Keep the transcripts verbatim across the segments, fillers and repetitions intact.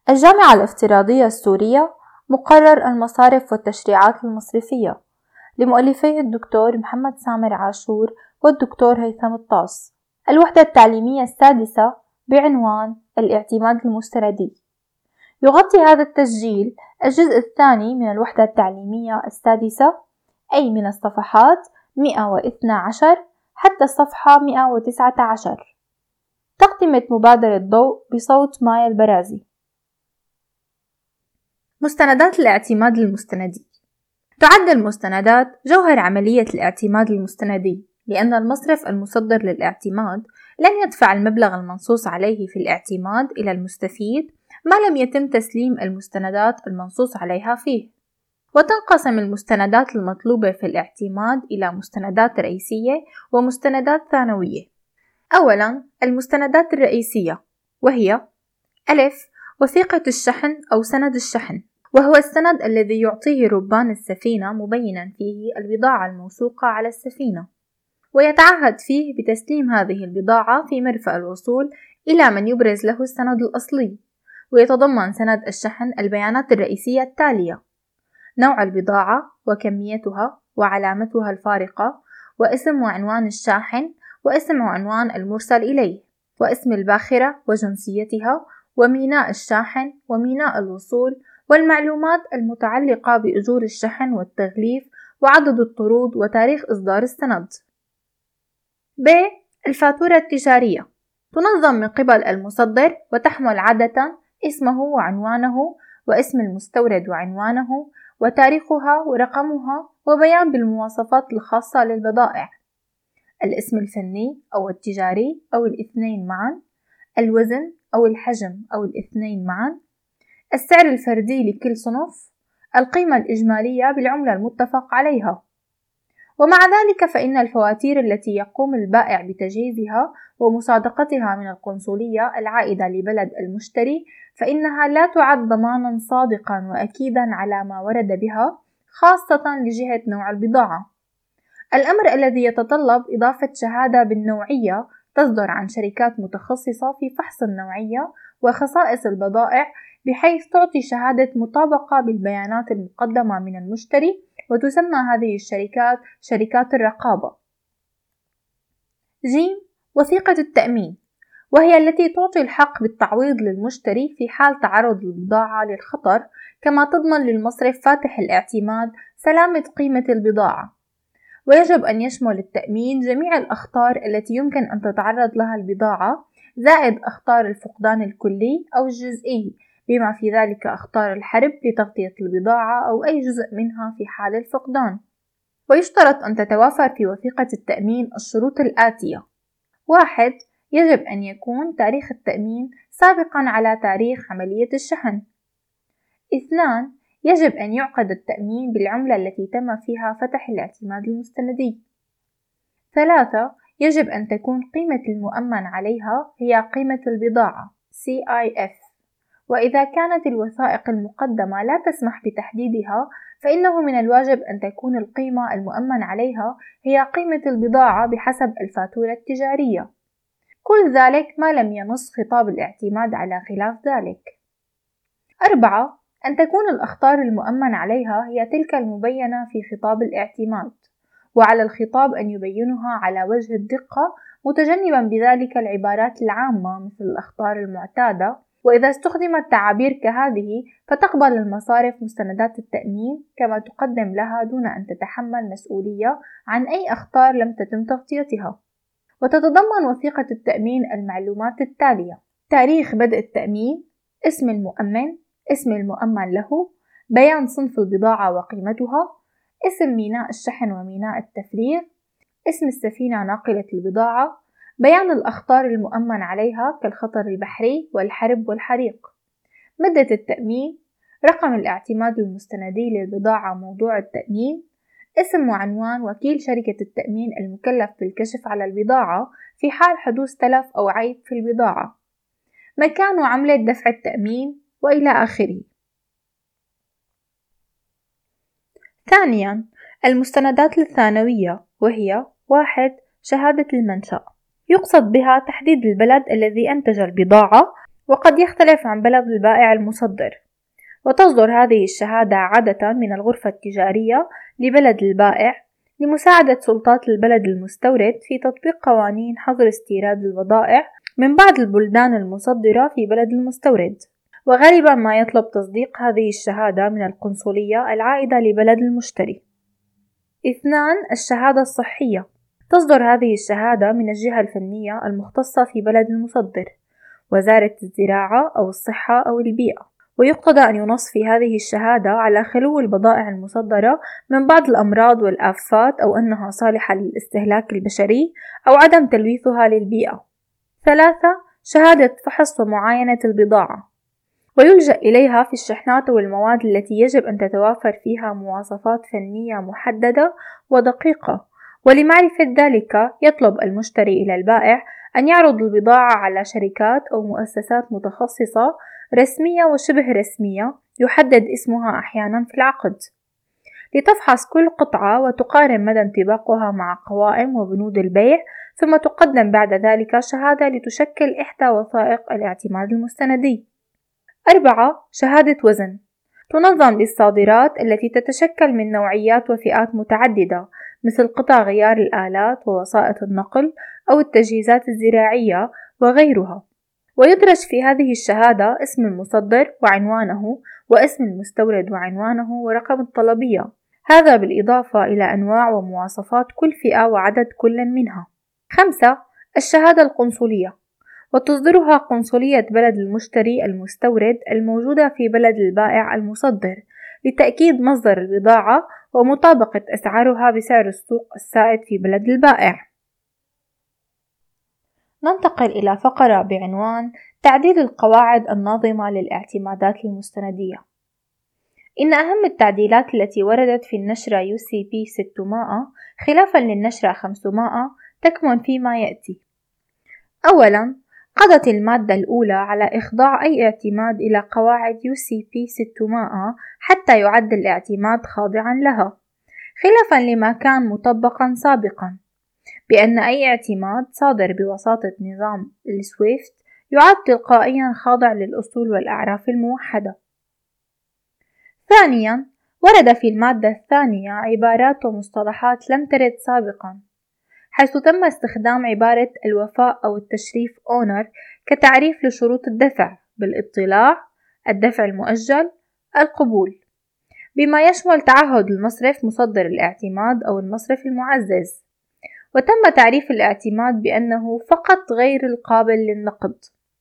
الجامعة الافتراضية السورية مقرر المصارف والتشريعات المصرفية، لمؤلفي الدكتور محمد سامر عاشور والدكتور هيثم الطاس. الوحدة التعليمية السادسة بعنوان الاعتماد المستندي. يغطي هذا التسجيل الجزء الثاني من الوحدة التعليمية السادسة، أي من الصفحات مئة واثني عشر حتى الصفحة مئة وتسعة عشر. تقدمة مبادرة ضوء بصوت مايا البرازي. مستندات الاعتماد المستندي. تعد المستندات جوهر عملية الاعتماد المستندي، لأن المصرف المصدر للاعتماد لن يدفع المبلغ المنصوص عليه في الاعتماد إلى المستفيد ما لم يتم تسليم المستندات المنصوص عليها فيه. وتنقسم المستندات المطلوبة في الاعتماد إلى مستندات رئيسية ومستندات ثانوية. أولاً، المستندات الرئيسية، وهي: ألف، وثيقة الشحن أو سند الشحن، وهو السند الذي يعطيه ربان السفينة مبينا فيه البضاعة الموثوقة على السفينة، ويتعهد فيه بتسليم هذه البضاعة في مرفأ الوصول إلى من يبرز له السند الأصلي. ويتضمن سند الشحن البيانات الرئيسية التالية: نوع البضاعة وكميتها وعلامتها الفارقة، واسم وعنوان الشاحن، واسم وعنوان المرسل إليه، واسم الباخرة وجنسيتها، وميناء الشاحن وميناء الوصول، والمعلومات المتعلقة بأجور الشحن والتغليف وعدد الطرود وتاريخ إصدار السند. ب. الفاتورة التجارية. تنظم من قبل المصدر، وتحمل عادة اسمه وعنوانه واسم المستورد وعنوانه وتاريخها ورقمها، وبيان بالمواصفات الخاصة للبضائع: الاسم الفني أو التجاري أو الاثنين معا، الوزن أو الحجم أو الاثنين معا، السعر الفردي لكل صنف، القيمة الإجمالية بالعملة المتفق عليها. ومع ذلك فإن الفواتير التي يقوم البائع بتجهيزها ومصادقتها من القنصلية العائدة لبلد المشتري فإنها لا تعد ضمانا صادقا وأكيدا على ما ورد بها، خاصة لجهة نوع البضاعة. الأمر الذي يتطلب إضافة شهادة بالنوعية تصدر عن شركات متخصصة في فحص النوعية وخصائص البضائع، بحيث تعطي شهادة مطابقة بالبيانات المقدمة من المشتري، وتسمى هذه الشركات شركات الرقابة. ج. وثيقة التأمين، وهي التي تعطي الحق بالتعويض للمشتري في حال تعرض البضاعة للخطر، كما تضمن للمصرف فاتح الاعتماد سلامة قيمة البضاعة. ويجب أن يشمل التأمين جميع الأخطار التي يمكن أن تتعرض لها البضاعة، زائد أخطار الفقدان الكلي أو الجزئي، بما في ذلك أخطار الحرب لتغطية البضاعة أو أي جزء منها في حال الفقدان. ويشترط أن تتوافر في وثيقة التأمين الشروط الآتية: واحد، يجب أن يكون تاريخ التأمين سابقا على تاريخ عملية الشحن. اثنان، يجب أن يعقد التأمين بالعملة التي تم فيها فتح الاعتماد المستندي. ثلاثة، يجب أن تكون قيمة المؤمن عليها هي قيمة البضاعة سي آي إف، وإذا كانت الوثائق المقدمة لا تسمح بتحديدها فإنه من الواجب أن تكون القيمة المؤمن عليها هي قيمة البضاعة بحسب الفاتورة التجارية، كل ذلك ما لم ينص خطاب الاعتماد على خلاف ذلك. أربعة، أن تكون الأخطار المؤمن عليها هي تلك المبينة في خطاب الاعتماد، وعلى الخطاب أن يبينها على وجه الدقة، متجنبا بذلك العبارات العامة مثل الأخطار المعتادة. وإذا استخدمت تعابير كهذه فتقبل المصارف مستندات التأمين كما تقدم لها دون أن تتحمل مسؤولية عن أي أخطار لم تتم تغطيتها. وتتضمن وثيقة التأمين المعلومات التالية: تاريخ بدء التأمين، اسم المؤمن، اسم المؤمن له، بيان صنف البضاعة وقيمتها، اسم ميناء الشحن وميناء التفريغ، اسم السفينة ناقلة البضاعة، بيان الأخطار المؤمن عليها كالخطر البحري والحرب والحريق، مدة التأمين، رقم الاعتماد المستندي للبضاعة موضوع التأمين، اسم وعنوان وكيل شركة التأمين المكلف بالكشف على البضاعة في حال حدوث تلف أو عيب في البضاعة، مكان وعملة دفع التأمين، وإلى آخره. ثانياً، المستندات الثانوية، وهي: واحد، شهادة المنشأ، يقصد بها تحديد البلد الذي أنتج البضاعة وقد يختلف عن بلد البائع المصدر، وتصدر هذه الشهادة عادة من الغرفة التجارية لبلد البائع لمساعدة سلطات البلد المستورد في تطبيق قوانين حظر استيراد البضائع من بعض البلدان المصدرة في بلد المستورد. وغالبا ما يطلب تصديق هذه الشهادة من القنصلية العائدة لبلد المشتري. اثنان الشهادة الصحية. تصدر هذه الشهادة من الجهة الفنية المختصة في بلد المصدر، وزارة الزراعة أو الصحة أو البيئة، ويقتضى أن ينص في هذه الشهادة على خلو البضائع المصدرة من بعض الأمراض والآفات، أو أنها صالحة للاستهلاك البشري، أو عدم تلويثها للبيئة. ثلاثة شهادة فحص ومعاينة البضاعة، ويلجأ إليها في الشحنات والمواد التي يجب أن تتوافر فيها مواصفات فنية محددة ودقيقة، ولمعرفة ذلك يطلب المشتري إلى البائع أن يعرض البضاعة على شركات أو مؤسسات متخصصة رسمية وشبه رسمية يحدد اسمها أحيانا في العقد، لتفحص كل قطعة وتقارن مدى انطباقها مع قوائم وبنود البيع، ثم تقدم بعد ذلك شهادة لتشكل إحدى وثائق الاعتماد المستندي. أربعة شهادة وزن. تنظم للصادرات التي تتشكل من نوعيات وفئات متعددة، مثل قطع غيار الآلات ووسائط النقل أو التجهيزات الزراعية وغيرها، ويدرج في هذه الشهادة اسم المصدر وعنوانه، واسم المستورد وعنوانه، ورقم الطلبية، هذا بالإضافة إلى أنواع ومواصفات كل فئة وعدد كل منها. خمسة الشهادة القنصلية، وتصدرها قنصلية بلد المشتري المستورد الموجودة في بلد البائع المصدر لتأكيد مصدر البضاعة ومطابقة أسعارها بسعر السوق السائد في بلد البائع. ننتقل إلى فقرة بعنوان تعديل القواعد الناظمة للاعتمادات المستندية. إن أهم التعديلات التي وردت في النشرة يو سي بي ستمائة خلافا للنشرة خمسمائة تكمن فيما يأتي. أولا، قضت المادة الأولى على إخضاع أي اعتماد إلى قواعد يو سي بي ستمائة حتى يعد الاعتماد خاضعا لها، خلافا لما كان مطبقا سابقا بأن أي اعتماد صادر بواسطة نظام السويفت يعد تلقائيا خاضع للأصول والأعراف الموحدة. ثانيا، ورد في المادة الثانية عبارات ومصطلحات لم ترد سابقا، حيث تم استخدام عبارة الوفاء أو التشريف أونر كتعريف لشروط الدفع بالاطلاع، الدفع المؤجل، القبول، بما يشمل تعهد المصرف مصدر الاعتماد أو المصرف المعزز. وتم تعريف الاعتماد بأنه فقط غير القابل للنقد،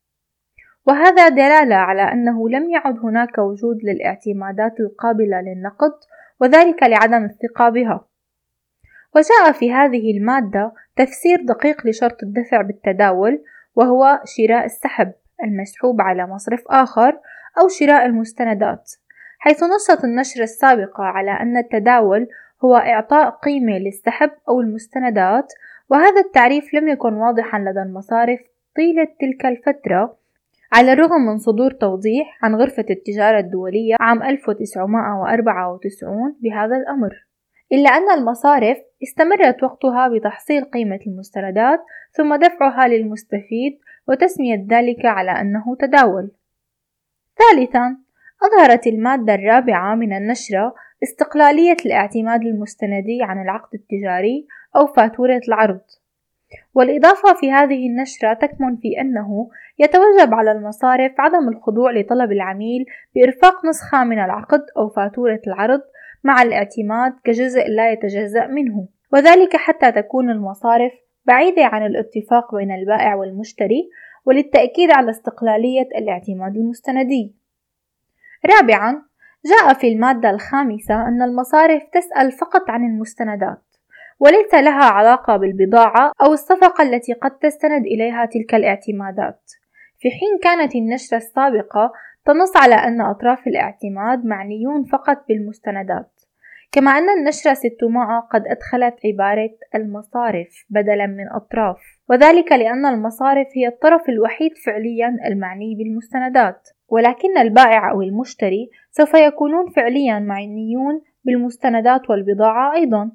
وهذا دلالة على أنه لم يعد هناك وجود للاعتمادات القابلة للنقد، وذلك لعدم الثقة بها. وجاء في هذه المادة تفسير دقيق لشرط الدفع بالتداول، وهو شراء السحب المسحوب على مصرف آخر أو شراء المستندات، حيث نصت النشرة السابقة على أن التداول هو إعطاء قيمة للسحب أو المستندات، وهذا التعريف لم يكن واضحا لدى المصارف طيلة تلك الفترة، على الرغم من صدور توضيح عن غرفة التجارة الدولية عام ألف وتسعمائة وأربعة وتسعين بهذا الأمر، إلا أن المصارف استمرت وقتها بتحصيل قيمة المستندات ثم دفعها للمستفيد وتسمية ذلك على أنه تداول. ثالثا، أظهرت المادة الرابعة من النشرة استقلالية الاعتماد المستندي عن العقد التجاري أو فاتورة العرض، والإضافة في هذه النشرة تكمن في أنه يتوجب على المصارف عدم الخضوع لطلب العميل بإرفاق نسخة من العقد أو فاتورة العرض مع الاعتماد كجزء لا يتجزأ منه، وذلك حتى تكون المصارف بعيدة عن الاتفاق بين البائع والمشتري، وللتأكيد على استقلالية الاعتماد المستندي. رابعا، جاء في المادة الخامسة أن المصارف تسأل فقط عن المستندات، وليس لها علاقة بالبضاعة أو الصفقة التي قد تستند إليها تلك الاعتمادات، في حين كانت النشرة السابقة تنص على أن أطراف الاعتماد معنيون فقط بالمستندات، كما أن النشرة ستمائة قد أدخلت عبارة المصارف بدلا من أطراف، وذلك لأن المصارف هي الطرف الوحيد فعليا المعني بالمستندات، ولكن البائع أو المشتري سوف يكونون فعليا معنيون بالمستندات والبضاعة أيضا.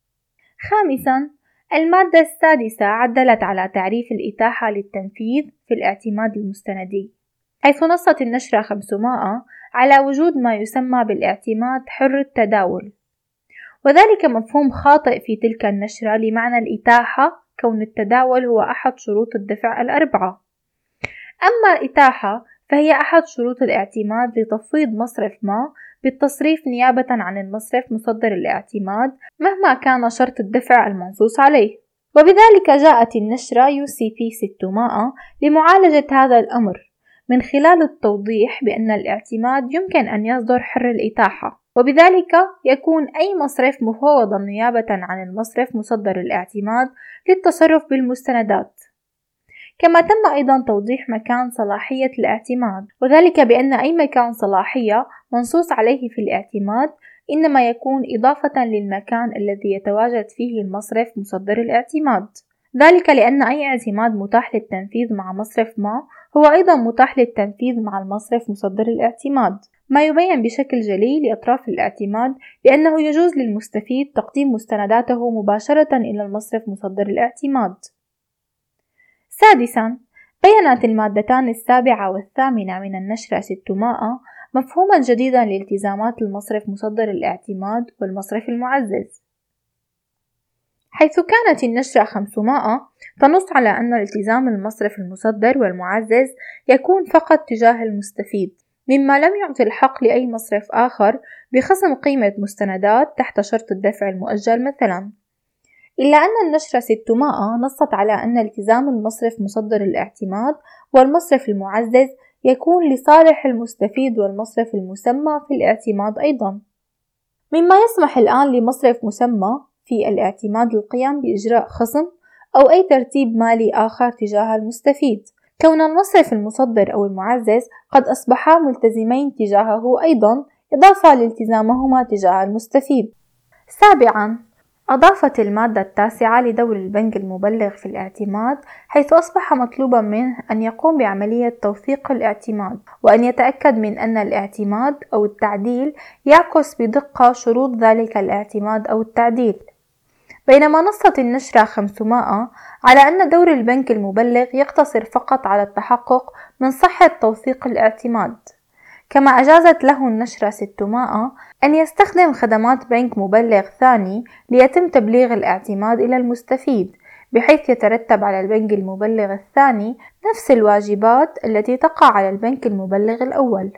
خامسا، المادة السادسة عدلت على تعريف الإتاحة للتنفيذ في الاعتماد المستندي، حيث نصت النشرة خمسمائة على وجود ما يسمى بالاعتماد حر التداول، وذلك مفهوم خاطئ في تلك النشرة لمعنى الإتاحة، كون التداول هو أحد شروط الدفع الأربعة. أما الإتاحة فهي أحد شروط الاعتماد لتفويض مصرف ما بالتصريف نيابة عن المصرف مصدر الاعتماد مهما كان شرط الدفع المنصوص عليه. وبذلك جاءت النشرة يو سي بي ستمائة لمعالجة هذا الأمر من خلال التوضيح بأن الاعتماد يمكن أن يصدر حر الإتاحة، وبذلك يكون أي مصرف مفوضا نيابة عن المصرف مصدر الاعتماد للتصرف بالمستندات. كما تم أيضا توضيح مكان صلاحية الاعتماد، وذلك بأن أي مكان صلاحية منصوص عليه في الاعتماد إنما يكون إضافة للمكان الذي يتواجد فيه المصرف مصدر الاعتماد، ذلك لأن أي اعتماد متاح للتنفيذ مع مصرف ما هو أيضا متاح للتنفيذ مع المصرف مصدر الاعتماد، ما يبين بشكل جلي لأطراف الاعتماد بأنه يجوز للمستفيد تقديم مستنداته مباشرة إلى المصرف مصدر الاعتماد. سادسا، بيّنت المادتان السابعة والثامنة من النشرة ستمائة مفهوما جديدا لالتزامات المصرف مصدر الاعتماد والمصرف المعزز، حيث كانت النشرة خمسمائة تنص على أن التزام المصرف المصدر والمعزز يكون فقط تجاه المستفيد، مما لم يعطي الحق لأي مصرف آخر بخصم قيمة مستندات تحت شرط الدفع المؤجل مثلا. إلا أن النشرة ستمائة نصت على أن التزام المصرف مصدر الاعتماد والمصرف المعزز يكون لصالح المستفيد والمصرف المسمى في الاعتماد أيضا، مما يسمح الآن لمصرف مسمى في الاعتماد القيام بإجراء خصم أو أي ترتيب مالي آخر تجاه المستفيد، كون المصرف المصدر أو المعزز قد أصبحا ملتزمين تجاهه أيضا إضافة لالتزامهما تجاه المستفيد. سابعا، أضافت المادة التاسعة لدور البنك المبلغ في الاعتماد، حيث أصبح مطلوبا منه أن يقوم بعملية توثيق الاعتماد، وأن يتأكد من أن الاعتماد أو التعديل يعكس بدقة شروط ذلك الاعتماد أو التعديل. بينما نصت النشرة خمسمائة على أن دور البنك المبلغ يقتصر فقط على التحقق من صحة توثيق الاعتماد، كما أجازت له النشرة ستمائة أن يستخدم خدمات بنك مبلغ ثاني ليتم تبليغ الاعتماد إلى المستفيد، بحيث يترتب على البنك المبلغ الثاني نفس الواجبات التي تقع على البنك المبلغ الأول.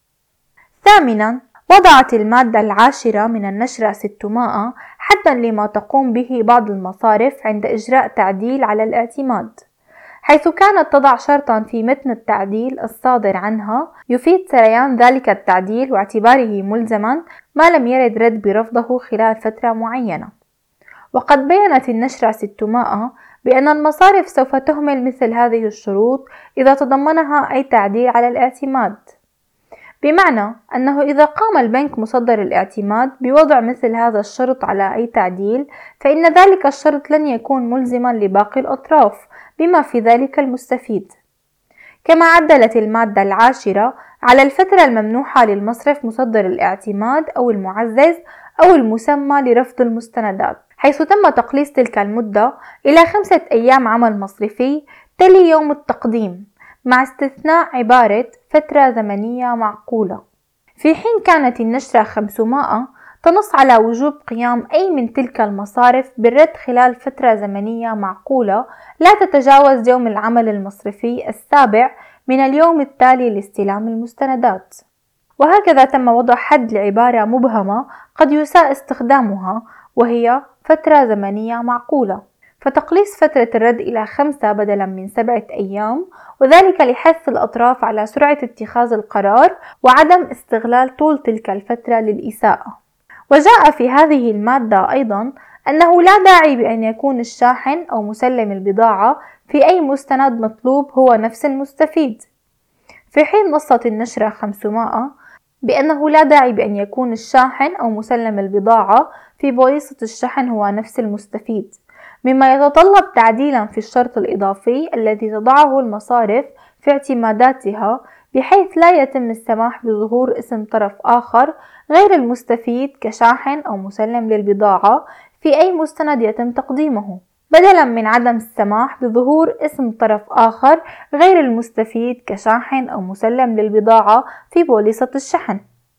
ثامنا، وضعت المادة العاشرة من النشرة ستمائة حدا لما تقوم به بعض المصارف عند إجراء تعديل على الاعتماد، حيث كانت تضع شرطا في متن التعديل الصادر عنها يفيد سريان ذلك التعديل واعتباره ملزما ما لم يرد رد برفضه خلال فترة معينة. وقد بيّنت النشرة ستمائة بأن المصارف سوف تهمل مثل هذه الشروط إذا تضمنها أي تعديل على الاعتماد، بمعنى أنه إذا قام البنك مصدر الاعتماد بوضع مثل هذا الشرط على أي تعديل فإن ذلك الشرط لن يكون ملزما لباقي الأطراف بما في ذلك المستفيد. كما عدلت المادة العاشرة على الفترة الممنوحة للمصرف مصدر الاعتماد أو المعزز أو المسمى لرفض المستندات، حيث تم تقليص تلك المدة إلى خمسة أيام عمل مصرفي تلي يوم التقديم، مع استثناء عبارة فترة زمنية معقولة، في حين كانت النشرة خمسمائة تنص على وجوب قيام أي من تلك المصارف بالرد خلال فترة زمنية معقولة لا تتجاوز يوم العمل المصرفي السابع من اليوم التالي لاستلام المستندات. وهكذا تم وضع حد لعبارة مبهمة قد يساء استخدامها، وهي فترة زمنية معقولة، فتقليص فترة الرد إلى خمسة بدلا من سبعة أيام، وذلك لحث الأطراف على سرعة اتخاذ القرار وعدم استغلال طول تلك الفترة للإساءة. وجاء في هذه المادة أيضا أنه لا داعي بأن يكون الشاحن أو مسلم البضاعة في أي مستند مطلوب هو نفس المستفيد، في حين نصت النشرة خمسمائة بأنه لا داعي بأن يكون الشاحن أو مسلم البضاعة في بويصة الشحن هو نفس المستفيد، مما يتطلب تعديلا في الشرط الإضافي الذي تضعه المصارف في اعتماداتها، بحيث لا يتم السماح بظهور اسم طرف آخر غير المستفيد كشاحن أو مسلم للبضاعة في أي مستند يتم تقديمه. بدلا من عدم السماح بظهور اسم طرف آخر غير المستفيد كشاحن أو مسلم للبضاعة في بوليصة الشحن.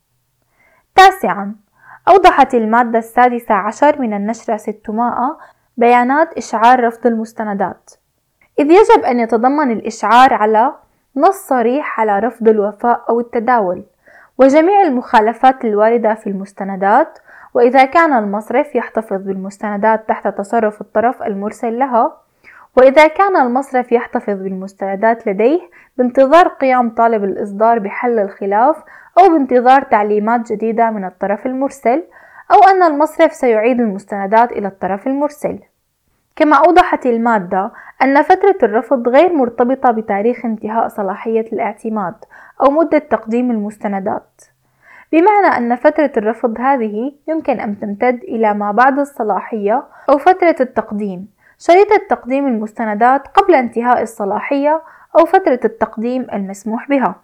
تاسعا، أوضحت المادة السادسة عشر من النشرة ستمائة بيانات إشعار رفض المستندات، إذ يجب أن يتضمن الإشعار على نص صريح على رفض الوفاء أو التداول وجميع المخالفات الواردة في المستندات، وإذا كان المصرف يحتفظ بالمستندات تحت تصرف الطرف المرسل لها، وإذا كان المصرف يحتفظ بالمستندات لديه بانتظار قيام طالب الإصدار بحل الخلاف أو بانتظار تعليمات جديدة من الطرف المرسل، أو أن المصرف سيعيد المستندات إلى الطرف المرسل. كما أوضحت المادة أن فترة الرفض غير مرتبطة بتاريخ انتهاء صلاحية الاعتماد أو مدة تقديم المستندات، بمعنى أن فترة الرفض هذه يمكن أن تمتد إلى ما بعد الصلاحية أو فترة التقديم، شريطة تقديم المستندات قبل انتهاء الصلاحية أو فترة التقديم المسموح بها.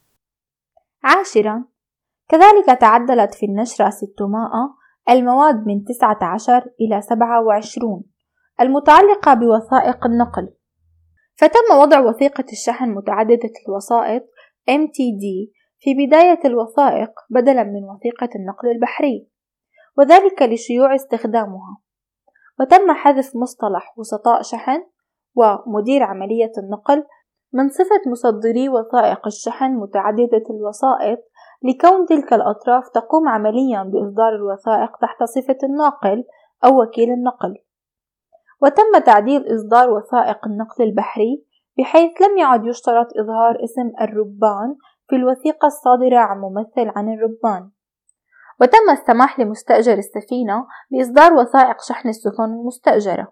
عاشرا، كذلك تعدلت في النشرة ستمائة المواد من تسعة عشر إلى سبعة وعشرين المتعلقة بوثائق النقل، فتم وضع وثيقة الشحن متعددة الوسائط إم تي دي في بداية الوثائق بدلا من وثيقة النقل البحري، وذلك لشيوع استخدامها، وتم حذف مصطلح وسطاء شحن ومدير عملية النقل من صفة مصدري وثائق الشحن متعددة الوسائط، لكون تلك الأطراف تقوم عمليا بإصدار الوثائق تحت صفة الناقل أو وكيل النقل. وتم تعديل إصدار وثائق النقل البحري بحيث لم يعد يشترط إظهار اسم الربان في الوثيقة الصادرة عن ممثل عن الربان، وتم السماح لمستأجر السفينة بإصدار وثائق شحن السفن المستأجرة.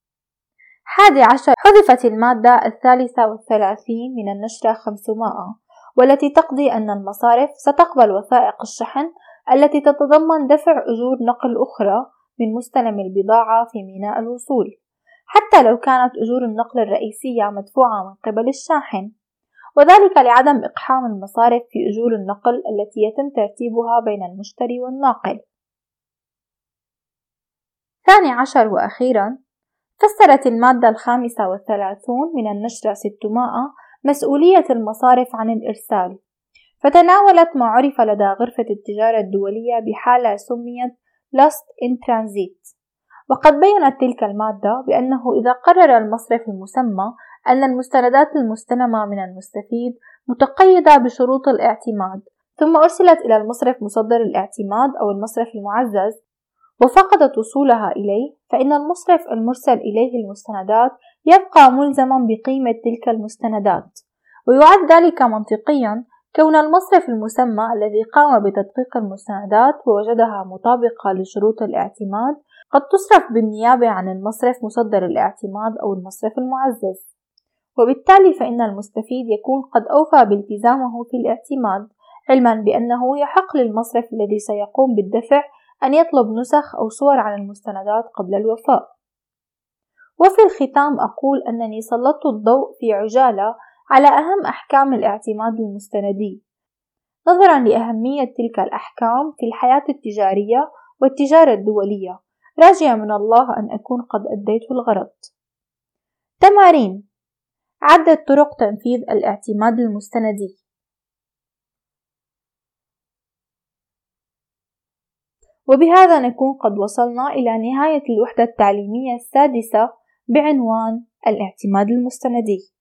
حادي عشر، حذفت المادة الثالثة والثلاثين من النشرة خمسمائة، والتي تقضي أن المصارف ستقبل وثائق الشحن التي تتضمن دفع أجور نقل أخرى من مستلم البضاعة في ميناء الوصول، حتى لو كانت أجور النقل الرئيسية مدفوعة من قبل الشاحن، وذلك لعدم إقحام المصارف في أجور النقل التي يتم ترتيبها بين المشتري والناقل. ثاني عشر وأخيرا، فسرت المادة الخامسة والثلاثون من النشرة ستمائة مسؤولية المصارف عن الإرسال، فتناولت ما عرف لدى غرفة التجارة الدولية بحالة سميت Lost in Transit. وقد بيّنت تلك المادة بأنه إذا قرر المصرف المسمى أن المستندات المستلمة من المستفيد متقيدة بشروط الاعتماد، ثم أرسلت إلى المصرف مصدر الاعتماد أو المصرف المعزز وفقدت وصولها إليه، فإن المصرف المرسل إليه المستندات يبقى ملزما بقيمة تلك المستندات. ويعد ذلك منطقيا كون المصرف المسمى الذي قام بتدقيق المستندات ووجدها مطابقة لشروط الاعتماد قد تصرف بالنيابة عن المصرف مصدر الاعتماد أو المصرف المعزز، وبالتالي فإن المستفيد يكون قد أوفى بالتزامه في الاعتماد، علما بأنه يحق للمصرف الذي سيقوم بالدفع أن يطلب نسخ أو صور عن المستندات قبل الوفاء. وفي الختام أقول أنني سلطت الضوء في عجالة على أهم أحكام الاعتماد المستندي، نظرا لأهمية تلك الأحكام في الحياة التجارية والتجارة الدولية، راجية من الله أن أكون قد أديت الغرض. تمارين: عدة طرق تنفيذ الاعتماد المستندي. وبهذا نكون قد وصلنا إلى نهاية الوحدة التعليمية السادسة بعنوان الاعتماد المستندي.